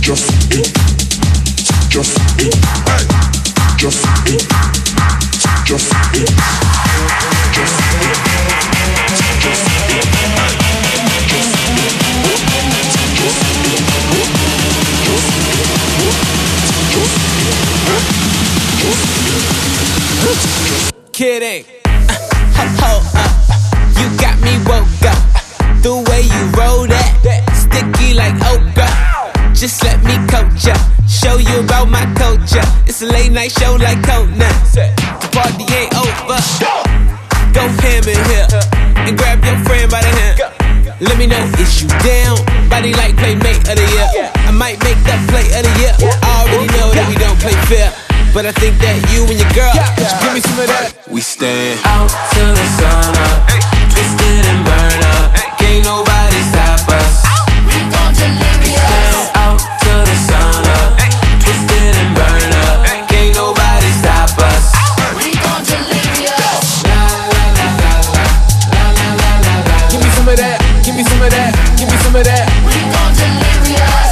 Just eat. Just eat. Hey. Just eat. Just eat. Just eat. Just eat. Hey. Just eat. Just eat. Just eat. Just eat. Kidding. Hold up. You got me woke up. The way you roll that, sticky like okra. Just let me coach ya, show you about my culture. It's a late night show like Conan. The party ain't over. Go ham in here and grab your friend by the hand. Let me know, is you down? Body like playmate of the year. I might make that play of the year. I already know that we don't play fair, but I think that you and your girl should give me some of that. We stand out till the sun up, twisted and burn up. Can't nobody stop us. We gon' delirious. Stand out till the sun up, twisted and burn up. Can't nobody stop us. We gon' delirious. La la la la la la la la la. Give me some of that. Give me some of that. Give me some of that. We gon' delirious.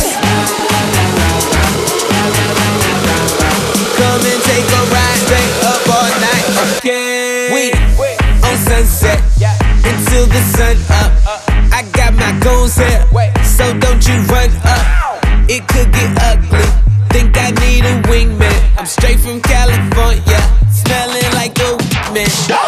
Come and take a ride, stay up all night. Okay. We on sunset until the sun up. I got my goons here, so don't you run up. It could get ugly. Think I need a wingman. I'm straight from California, smelling like a man.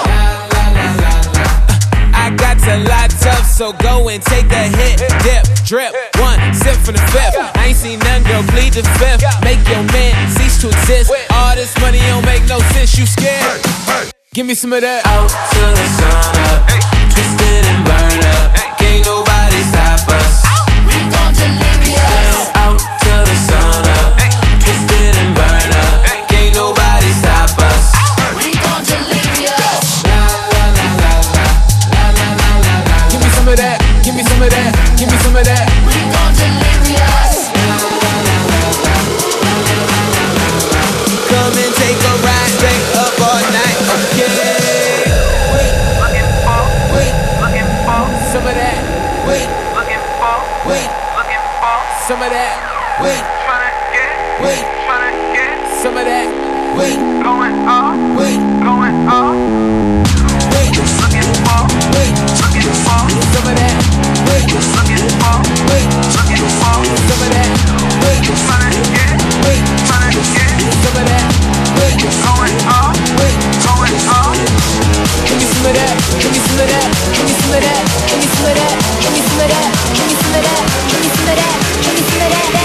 I got to lot tough, so go and take a hit. Dip, drip, one sip from the fifth. I ain't seen none, girl, plead the fifth. Make your man cease to exist. All this money don't make no sense, you scared? Give me some of that. Out till the sun up, twisted and burn up. Can't nobody stop us. We gon' delirious. Out till the sun up, twisted and burn up. Can't nobody stop us. We gon' delirious. La la la la la la la la la la. Give me some of that. Give me some of that. Give me some of that. We gon' delirious. Come and take a ride, stay up all night. Okay. Some of that. Wait. Some of that. Wait. Some of that. Wait. Wait. Wait. Wait. Some of that. Wait. Wait. Some of that. Wait. Wait. Some of that. Wait. Give me some of that. Give me some of that. Give me some of that. Give me some of that. Give me some of that. Give me some of that. Give me some of that. Give me some of that.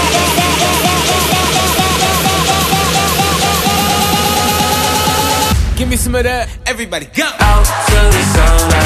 Give me some of that. Everybody go. Out till the sun